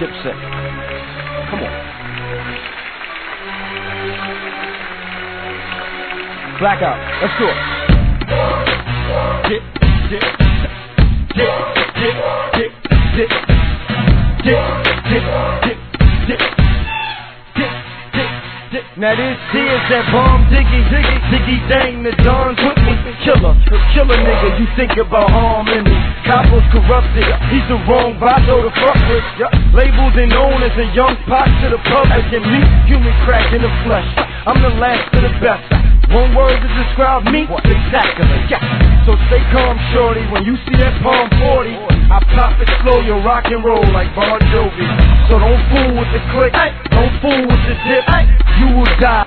Dipset. Come on. Blackout. Let's do it. Dip, dip, dip, dip, dip, dip, dip, dip, dip, dip, dip, dip. Now this here's that bomb diggy, diggy, diggy dang, the Don's with me. Killer nigga, you think about harming me. Capo's corrupted, he's the wrong vato to fuck with. Labeled and known as a young pot to the public, and me, human crack in the flesh. I'm the last of the best. One word to describe me, spectacular, yeah. So stay calm, shorty, when you see that Palm 40, I pop it slow, you rock and roll like Bon Jovi. So don't fool with the click, don't fool with the dip, you will die.